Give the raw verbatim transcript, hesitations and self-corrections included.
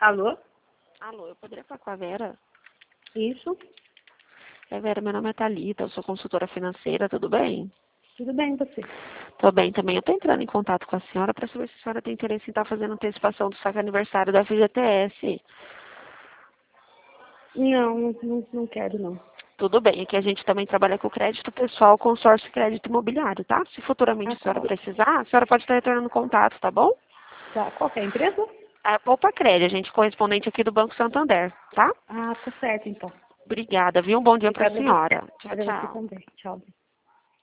Alô? Alô, eu poderia falar com a Vera? Isso? É, Vera, meu nome é Thalita, eu sou consultora financeira, tudo bem? Tudo bem, você? Tô bem também. Eu tô entrando em contato com a senhora para saber se a senhora tem interesse em estar fazendo antecipação do saque aniversário da F G T S. Não, não, não, não quero, não. Tudo bem, aqui a gente também trabalha com crédito pessoal, consórcio e crédito imobiliário, tá? Se futuramente Ah, a tá senhora ótimo. precisar, a senhora pode estar retornando contato, tá bom? Tá, qual que é a empresa? A Poupa Crédito, a gente correspondente aqui do Banco Santander, tá? Ah, tá certo, então. Obrigada, viu? Um bom dia pra Obrigada a você. senhora. Tchau, Obrigada a você tchau. também. Tchau.